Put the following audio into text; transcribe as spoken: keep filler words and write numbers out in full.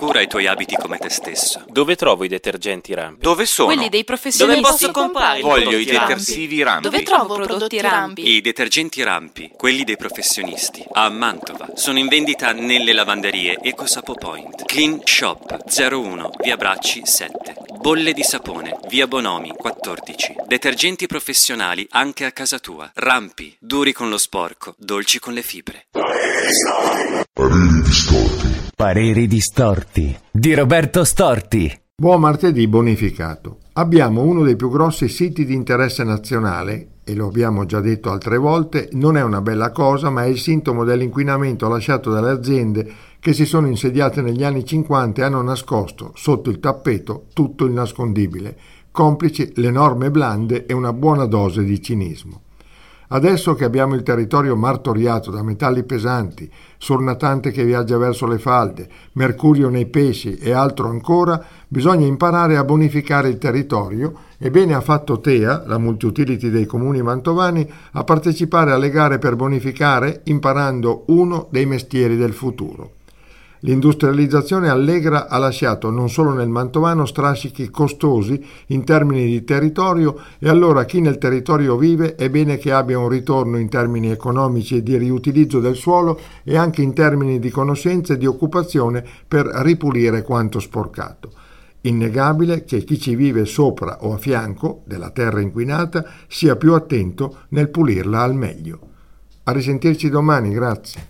cura ai tuoi abiti come te stesso. Dove trovo i detergenti Rampi? Dove sono? Quelli dei professionisti. Dove posso comprare? Voglio i prodotti Rampi? detersivi Rampi. Dove trovo prodotti Rampi? I detergenti Rampi, quelli dei professionisti, a Mantova, sono in vendita nelle lavanderie EcoSapo Point. Clean Shop zero uno, via Bracci sette. Bolle di sapone, via Bonomi quattordici. Detergenti professionali anche a casa tua. Rampi, duri con lo sporco, dolci con le fibre. Pareri distorti. Pareri distorti di Roberto Storti. Buon martedì bonificato. Abbiamo uno dei più grossi siti di interesse nazionale e lo abbiamo già detto altre volte, non è una bella cosa, ma è il sintomo dell'inquinamento lasciato dalle aziende che si sono insediate negli anni cinquanta e hanno nascosto sotto il tappeto tutto il nascondibile, complici le norme blande e una buona dose di cinismo. Adesso che abbiamo il territorio martoriato da metalli pesanti, surnatante che viaggia verso le falde, mercurio nei pesci e altro ancora, bisogna imparare a bonificare il territorio e bene ha fatto Tea, la multiutility dei comuni mantovani, a partecipare alle gare per bonificare imparando uno dei mestieri del futuro. L'industrializzazione allegra ha lasciato non solo nel mantovano strascichi costosi in termini di territorio e allora chi nel territorio vive è bene che abbia un ritorno in termini economici e di riutilizzo del suolo e anche in termini di conoscenze e di occupazione per ripulire quanto sporcato. Innegabile che chi ci vive sopra o a fianco della terra inquinata sia più attento nel pulirla al meglio. A risentirci domani, grazie.